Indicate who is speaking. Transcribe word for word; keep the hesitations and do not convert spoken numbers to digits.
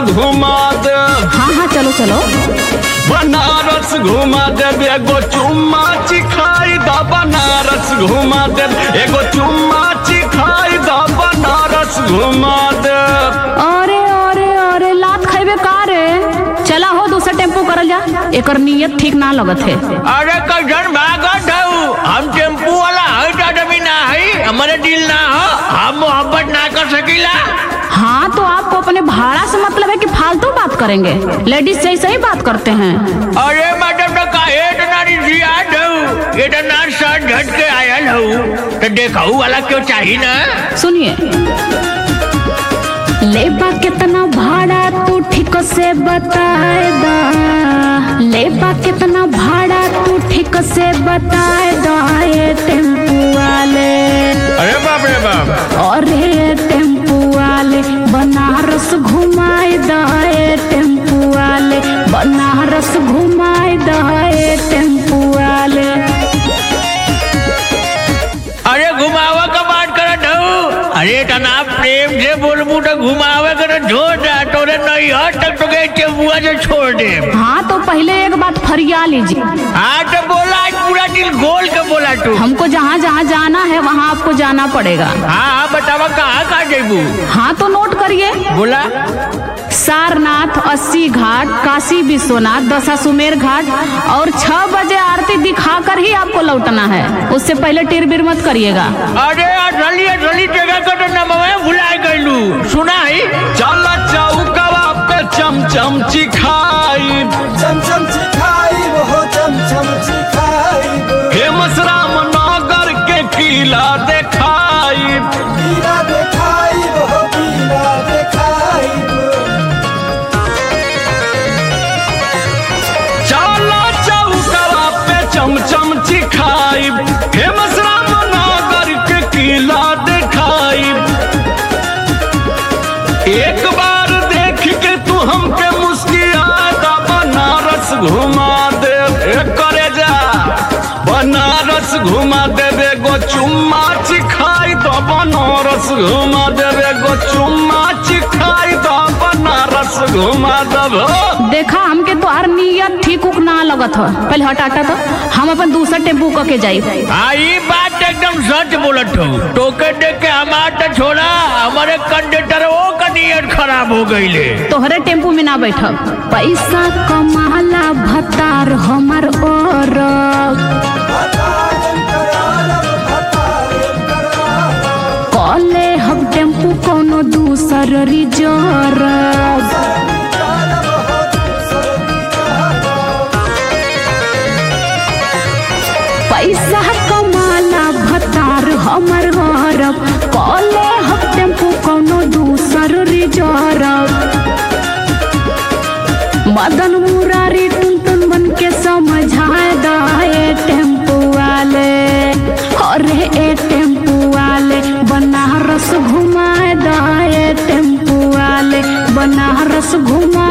Speaker 1: घुमा दे।
Speaker 2: हाँ हाँ चलो चलो।
Speaker 1: बनारस घुमा दे एगो चुम्मा चिखाई दा बनारस घुमा दे एगो चुम्मा चिखाई दा बनारस घुमा दे।
Speaker 2: अरे अरे अरे लात खाइबे का रे? चला हो दूसरा टेम्पो करल जा, एकर नियत ठीक ना लगत है।
Speaker 3: अरे कैसन भागत हूँ, हम टेम्पू वाला है आदमी ना है, हमारे दिल ना हो, हम मोहब्बत ना कर सकीला।
Speaker 2: हाँ तो आपको अपने भाड़ा से मतलब है कि फालतू बात करेंगे? लेडीज से ऐसे ही बात करते हैं।
Speaker 3: अरे मैडम तो काहे इतना रियाद हूँ, इतना सर झट के आयल हूँ, तो देखा वाला क्यों चाहिए ना।
Speaker 2: सुनिए, लेबा कितना भाड़ा तू ठीक से बताए दा, लेबा कितना भाड़ा तू ठीक से बताए दा ये टेम्पू वाले।
Speaker 3: अरे बाप रे बाप।
Speaker 2: और ये टेम्पू वाले बनारस घुमाए दा ये टेम्पू वाले, बनारस घुमाए दा ये टेम्पू वाले।
Speaker 3: अरे घुमावा का बात करत हूँ, अरे तना प्रेम से बोलबू तो घुमावे कर छोड़ दे, तोरे नहीं हट तक तो गए टेम्पुआ से छोड़ दे।
Speaker 2: हाँ तो पहले एक बात फरिया लीजिए।
Speaker 3: हाँ तो बोला, आज पूरा दिल खोल के बोला तू।
Speaker 2: हमको जहाँ जहाँ जाना है वहाँ आपको जाना पड़ेगा।
Speaker 3: हाँ हाँ बतावा कहाँ कहाँ जेबू।
Speaker 2: हाँ तो नोट करिए।
Speaker 3: बोला।
Speaker 2: सारनाथ, अस्सी घाट, काशी विश्वनाथ, दशाश्वमेध घाट और छह बजे आरती दिखा कर ही आपको लौटना है, उससे पहले टिर बिर मत करिएगा।
Speaker 3: अरे असली असली जगह का तो नाम भुला गईलू, सुना है।
Speaker 1: चल चौकवा पे चमचम चिखाई,
Speaker 4: चमचम चिखाई वो चमचम चिखाई,
Speaker 1: फेमस रामनगर के किला देखाई,
Speaker 4: किला देखाई वो किला देखाई।
Speaker 1: चला चौकवा पे चमचम चिखाई, फेमस रामनगर के किला देखाई। एक बार देख के तू हमके मुस्किया दा बनारस घुमा दे करे जा, बनारस घुमा दे एगो चुम्मा चिखाई तो बनारस घुमा दे एगो चुम्मा चिखाई तो बनारस घुमा दे।
Speaker 2: देखा हमके तो हर नियत ठीक उक ना लगत हो, पहले हटाटा तो हम अपन दूसरा टेम्पू करके जाई।
Speaker 3: हाँ ये बात एकदम सच बोलत हो, टोके देख के हमार तो छोड़ा, हमारे कंडक्टर वो का नियत खराब हो गई ले।
Speaker 2: तोहरे टेम्पू में ना बैठब, पैसा कमाला भतार हमर और कॉले हम टेम्पू कोनो दूसर रिजर्व। पैसा कमाला भतार हमर गौरव, कॉले हम टेम्पू कोनो दूसर रिजर्व। मदन मुरारी टुन टुन बन के समझाए दा ये टेम्पू वाले, और ये टेम्पू वाले बनारस घुमाए दा ये टेम्पू वाले, बनारस घुमा